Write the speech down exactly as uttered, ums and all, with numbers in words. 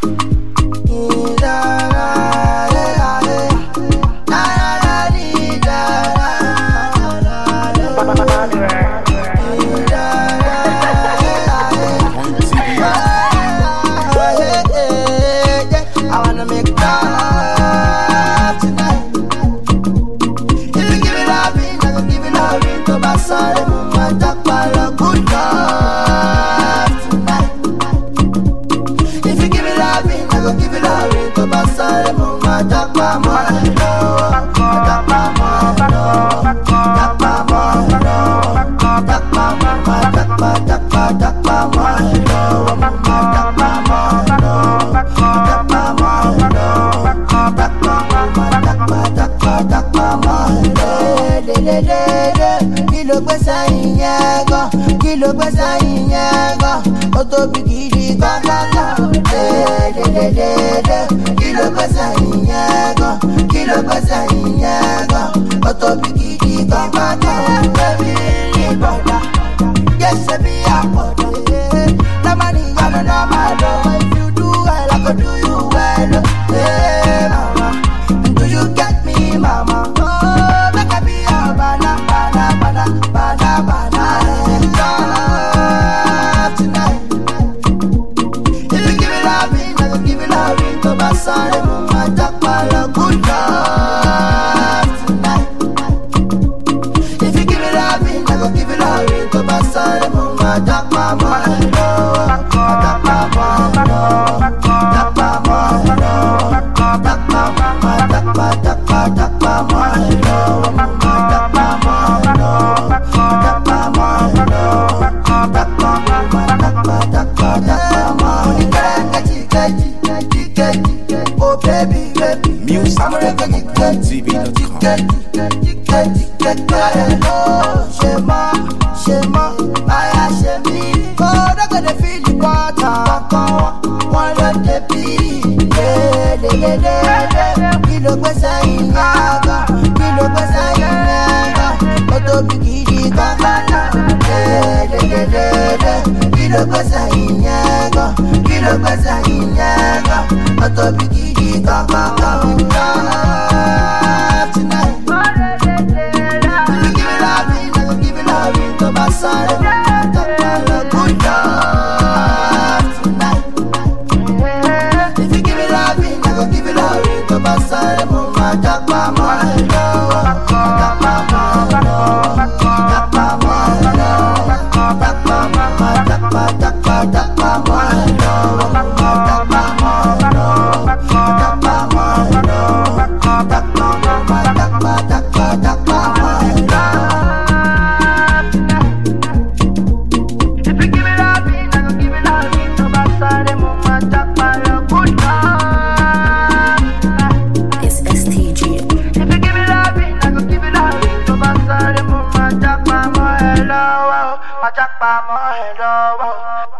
Kilo pesa inyego, kilo pesa inyego, oto bigiri gagala. De de de de, kilo pesa inyego, kilo pesa inyego, oto bigiri gagala. Baby, brother, yes I be a brother. The money gonna know my love. If you do well, I could do you well. Hey mama, do you get me, mama? Sorry, mama, talk about good love tonight. If you give me loving, I go give you loving. Go back, sorry, mama, talk my money, no. Talk my money, no. Talk my money, no. Talk my mama, talk my, talk my, talk my money, no. Mama, talk my money, no. Talk my money, no. Talk my mama, talk my, talk my, talk my money. Get it, get it, get it. Oh baby, baby, music I'm ready to get T V dot com. get it, get it, get it. Oh, Shema, Shema, Maya Shemi. Oh, I got the feeling water. One of the beat. Yeah, yeah, yeah, yeah. Kilo pesa inyaga, kilo pesa inyaga. Oto bigiri gagala. Yeah, yeah, yeah, yeah. Kilo pesa inyaga, kilo pesa inyaga. Oto bigiri. Come, come, come, come tonight. If you give me loving, I go give you loving. To my side, talk about good love tonight. If you give me loving, I go give you loving. To my side, mama, talk about my love. Talk about my love. Talk about my love. Talk about mama, talk about, talk about, talk about my love. Talk about my love. Jack by my head, oh,